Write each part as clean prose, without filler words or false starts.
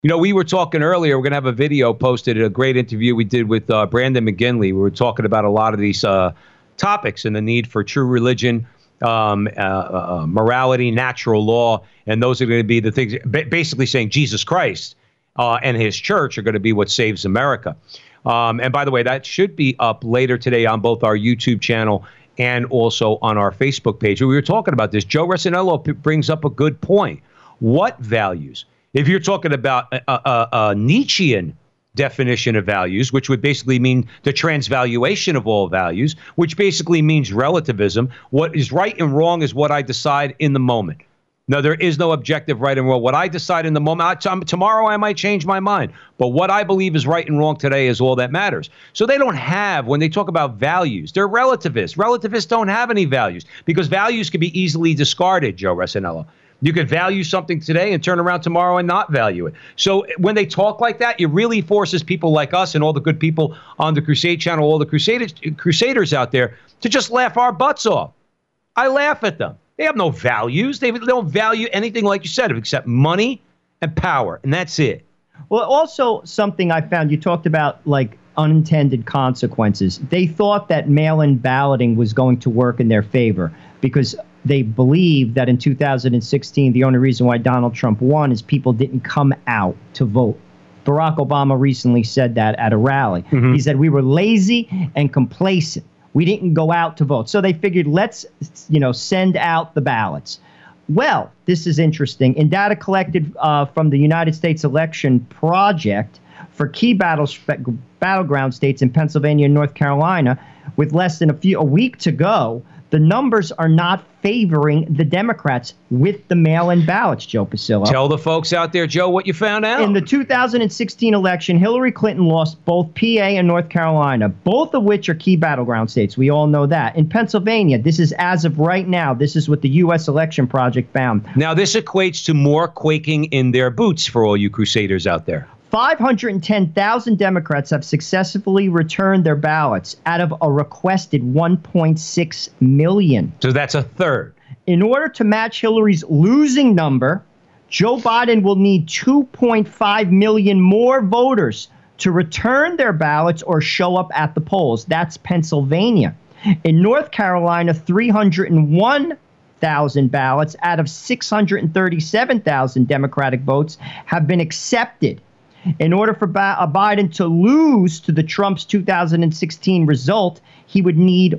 You know, we were talking earlier, we're going to have a video posted, a great interview we did with Brandon McGinley. We were talking about a lot of these topics and the need for true religion, morality, natural law, and those are going to be the things, basically saying Jesus Christ and his church are going to be what saves America. And by the way, that should be up later today on both our YouTube channel and also on our Facebook page. We were talking about this. Joe Resinello brings up a good point. What values? If you're talking about a Nietzschean definition of values, which would basically mean the transvaluation of all values, which basically means relativism, what is right and wrong is what I decide in the moment. No, there is no objective right and wrong. What I decide in the moment, tomorrow I might change my mind. But what I believe is right and wrong today is all that matters. So they don't have, when they talk about values, they're relativists. Relativists don't have any values because values can be easily discarded, Joe Resinello. You could value something today and turn around tomorrow and not value it. So when they talk like that, it really forces people like us and all the good people on the Crusade channel, all the crusaders out there, to just laugh our butts off. I laugh at them. They have no values. They don't value anything, like you said, except money and power, and that's it. Well, also something I found, you talked about like unintended consequences. They thought that mail-in balloting was going to work in their favor because they believed that in 2016, the only reason why Donald Trump won is people didn't come out to vote. Barack Obama recently said that at a rally. He said we were lazy and complacent. We didn't go out to vote. So they figured, let's, send out the ballots. Well, this is interesting. In data collected from the United States Election Project for key battleground states in Pennsylvania and North Carolina, with less than a week to go, the numbers are not favoring the Democrats with the mail-in ballots, Joe Pasillo. Tell the folks out there, Joe, what you found out. In the 2016 election, Hillary Clinton lost both PA and North Carolina, both of which are key battleground states. We all know that. In Pennsylvania, this is as of right now, this is what the U.S. Election Project found. Now, this equates to more quaking in their boots for all you crusaders out there. 510,000 Democrats have successfully returned their ballots out of a requested 1.6 million. So that's a third. In order to match Hillary's losing number, Joe Biden will need 2.5 million more voters to return their ballots or show up at the polls. That's Pennsylvania. In North Carolina, 301,000 ballots out of 637,000 Democratic votes have been accepted. In order for Biden to lose to the Trump's 2016 result, he would need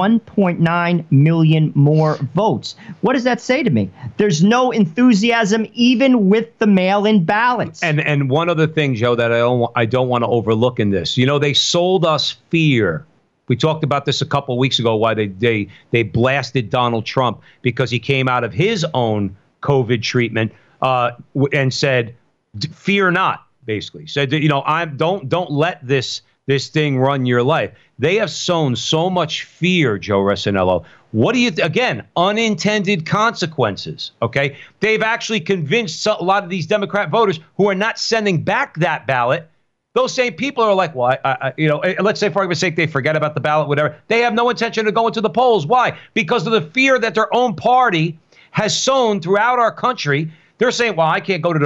1.9 million more votes. What does that say to me? There's no enthusiasm even with the mail-in ballots. And one other thing, Joe, that I don't want to overlook in this. They sold us fear. We talked about this a couple of weeks ago, why they blasted Donald Trump because he came out of his own COVID treatment and said, fear not. Basically said, don't let this thing run your life. They have sown so much fear, Joe Resinello. What do you, again, unintended consequences, okay? They've actually convinced a lot of these Democrat voters who are not sending back that ballot. Those same people are like, well, let's say for argument's sake, they forget about the ballot, whatever. They have no intention of going to the polls. Why? Because of the fear that their own party has sown throughout our country. They're saying, well, I can't go to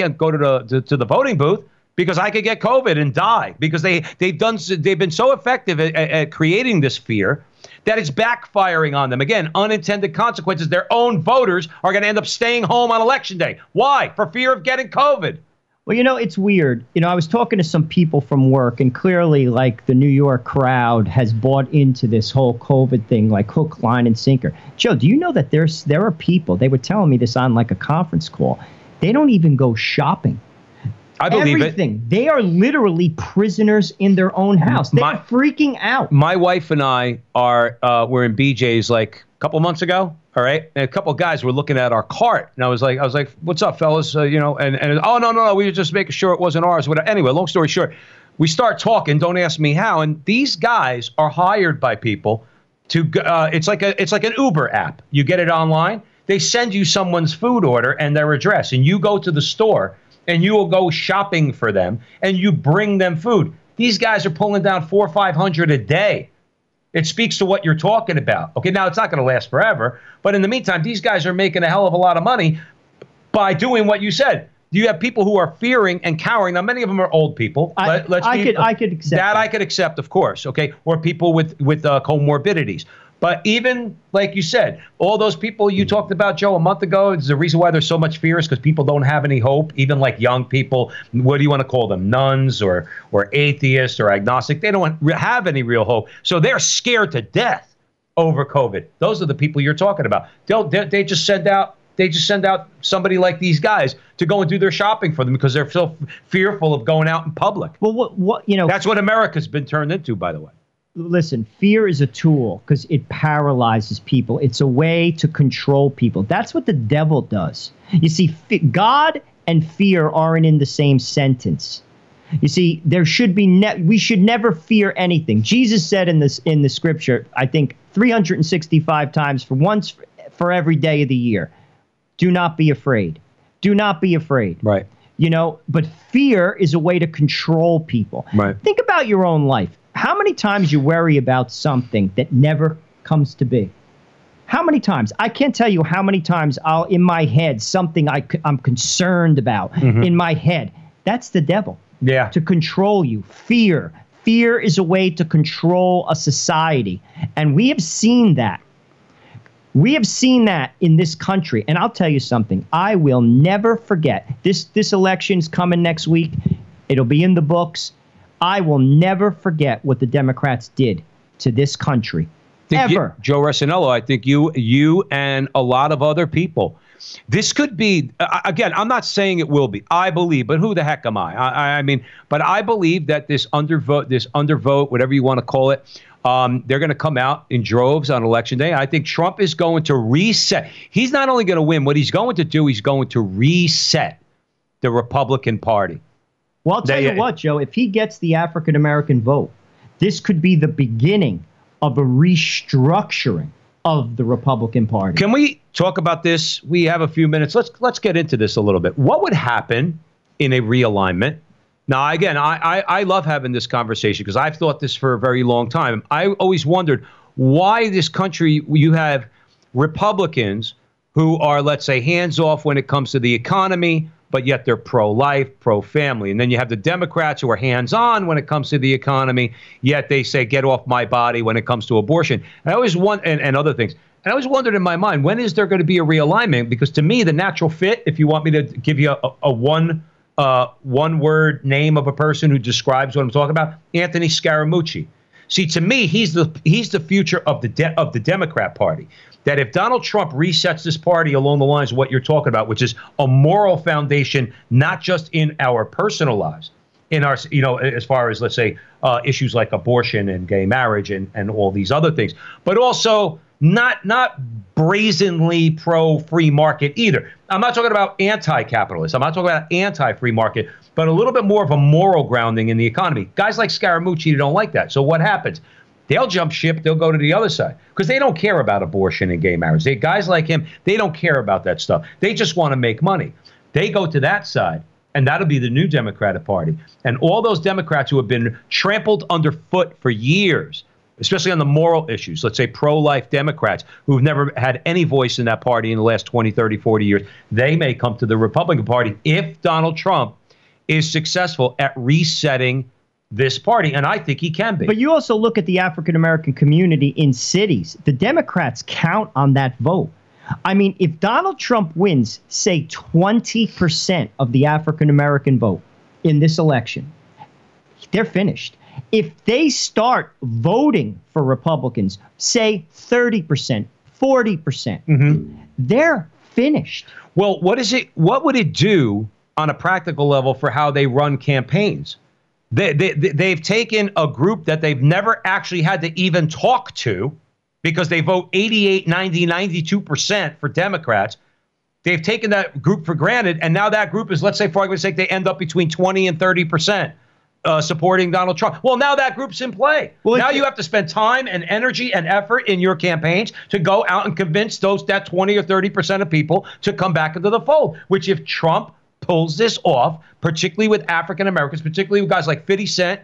the voting booth because I could get COVID and die, because they've been so effective at creating this fear that it's backfiring on them. Again, unintended consequences. Their own voters are going to end up staying home on Election Day. Why? For fear of getting COVID. Well, it's weird. I was talking to some people from work, and clearly, like, the New York crowd has bought into this whole COVID thing, like hook, line, and sinker. Joe, do you know that there are people, they were telling me this on, like, a conference call, they don't even go shopping. I believe everything. They are literally prisoners in their own house. They're freaking out. My wife and I were in BJ's like a couple months ago. All right. And a couple of guys were looking at our cart. And I was like, what's up, fellas? Oh, no. We were just making sure it wasn't ours. Anyway, long story short, we start talking. Don't ask me how. And these guys are hired by people to it's like an Uber app. You get it online. They send you someone's food order and their address, and you go to the store and you will go shopping for them and you bring them food. These guys are pulling down $400 or $500 a day. It speaks to what you're talking about. Okay, now it's not going to last forever, but in the meantime, these guys are making a hell of a lot of money by doing what you said. you have people who are fearing and cowering. Now, many of them are old people. I could accept that. I could accept, of course. Okay, or people with comorbidities. But even like you said, all those people you talked about, Joe, a month ago, the reason why there's so much fear is because people don't have any hope. Even like young people, what do you want to call them, nuns or atheists or agnostic? They don't have any real hope, so they're scared to death over COVID. Those are the people you're talking about. They just send out somebody like these guys to go and do their shopping for them because they're so fearful of going out in public. Well, what that's what America's been turned into, by the way. Listen, fear is a tool because it paralyzes people. It's a way to control people. That's what the devil does. You see, God and fear aren't in the same sentence. You see, there should be we should never fear anything. Jesus said in the scripture, I think 365 times for every day of the year, do not be afraid. Do not be afraid. Right. But fear is a way to control people. Right. Think about your own life. How many times you worry about something that never comes to be? How many times? I can't tell you how many times in my head, something I'm concerned about in my head. That's the devil. Yeah. To control you. Fear. Fear is a way to control a society. And we have seen that. We have seen that in this country. And I'll tell you something. I will never forget. This election's coming next week. It'll be in the books. I will never forget what the Democrats did to this country. Ever. Joe Resinello, I think you and a lot of other people. This could be, again, I'm not saying it will be. I believe, but who the heck am I? I mean, but I believe that this undervote, whatever you want to call it, they're going to come out in droves on Election Day. I think Trump is going to reset. He's not only going to win, what he's going to do, he's going to reset the Republican Party. Well, I'll tell you what, Joe, if he gets the African-American vote, this could be the beginning of a restructuring of the Republican Party. Can we talk about this? We have a few minutes. Let's get into this a little bit. What would happen in a realignment? Now, again, I love having this conversation because I've thought this for a very long time. I always wondered why this country, you have Republicans who are, let's say, hands-off when it comes to the economy, but yet they're pro-life, pro-family. And then you have the Democrats who are hands-on when it comes to the economy, yet they say, get off my body when it comes to abortion. I always and other things. And I always wondered in my mind, when is there going to be a realignment? Because to me, the natural fit, if you want me to give you a one-word name of a person who describes what I'm talking about, Anthony Scaramucci. See, to me, he's the future of the Democrat Party. That if Donald Trump resets this party along the lines of what you're talking about, which is a moral foundation, not just in our personal lives, in our, as far as, let's say, issues like abortion and gay marriage and all these other things, but also not brazenly pro-free market either. I'm not talking about anti-capitalist. I'm not talking about anti-free market, but a little bit more of a moral grounding in the economy. Guys like Scaramucci don't like that. So what happens? They'll jump ship. They'll go to the other side because they don't care about abortion and gay marriage. Guys like him, they don't care about that stuff. They just want to make money. They go to that side, and that'll be the new Democratic Party. And all those Democrats who have been trampled underfoot for years, especially on the moral issues, let's say pro-life Democrats who've never had any voice in that party in the last 20, 30, 40 years, they may come to the Republican Party if Donald Trump is successful at resetting this party, and I think he can be. But you also look at the African-American community in cities. The Democrats count on that vote. I mean, if Donald Trump wins, say, 20% of the African-American vote in this election, they're finished. If they start voting for Republicans, say 30%, 40%, they're finished. Well, what would it do on a practical level for how they run campaigns? They've taken a group that they've never actually had to even talk to because they vote 88, 90, 92% for Democrats. They've taken that group for granted, and now that group is, let's say, for argument's sake, they end up between 20 and 30% supporting Donald Trump. Well, now that group's in play. Well, now you have to spend time and energy and effort in your campaigns to go out and convince that 20 or 30% of people to come back into the fold, which if Trump pulls this off, particularly with African Americans, particularly with guys like 50 Cent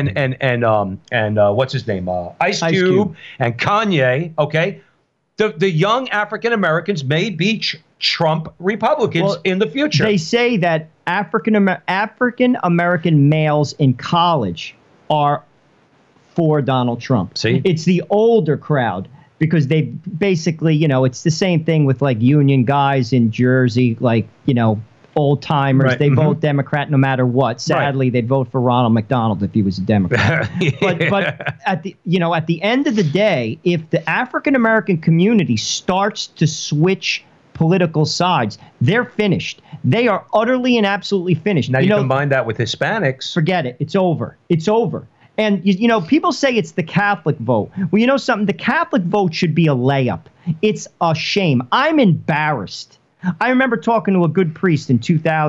and what's his name, Ice Cube and Kanye. Okay, the young African Americans may be Trump Republicans in the future. They say that African American males in college are for Donald Trump. See? It's the older crowd because they basically, it's the same thing with like union guys in Jersey, like, old timers. Right. They vote Democrat no matter what. Sadly, they'd vote for Ronald McDonald if he was a Democrat. But at the end of the day, if the African American community starts to switch political sides, they're finished. They are utterly and absolutely finished. Now you combine that with Hispanics. Forget it. It's over. It's over. And, people say it's the Catholic vote. Well, you know something? The Catholic vote should be a layup. It's a shame. I'm embarrassed. I remember talking to a good priest in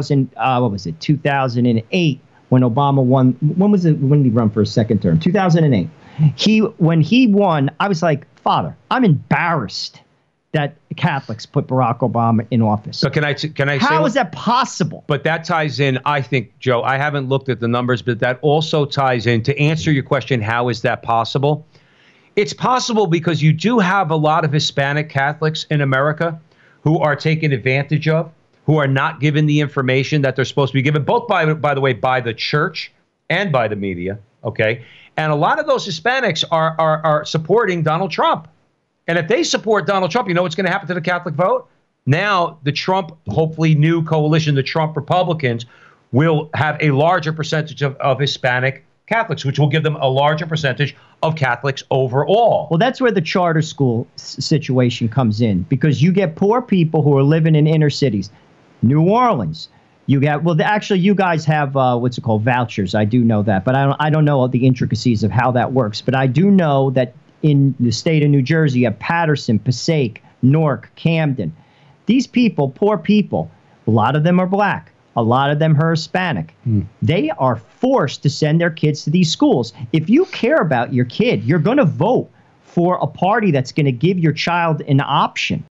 2008, when Obama won. When did he run for a second term? 2008. When he won, I was like, Father, I'm embarrassed that Catholics put Barack Obama in office. So can I say how is that possible? But that ties in, I think, Joe, I haven't looked at the numbers, but that also ties in, to answer your question, how is that possible? It's possible because you do have a lot of Hispanic Catholics in America who are taken advantage of, who are not given the information that they're supposed to be given, both, by the way, by the church and by the media, okay? And a lot of those Hispanics are supporting Donald Trump. And if they support Donald Trump, you know what's going to happen to the Catholic vote? Now, the Trump, hopefully new coalition, the Trump Republicans, will have a larger percentage of Hispanic Catholics, which will give them a larger percentage of Catholics overall. Well, that's where the charter school situation comes in, because you get poor people who are living in inner cities. New Orleans, you get, well, actually, you guys have what's it called, vouchers. I do know that, but I don't know all the intricacies of how that works. But I do know that in the state of New Jersey, you have Patterson, Passaic, Newark, Camden. These people, poor people, a lot of them are black. A lot of them are Hispanic. They are forced to send their kids to these schools. If you care about your kid, you're going to vote for a party that's going to give your child an option.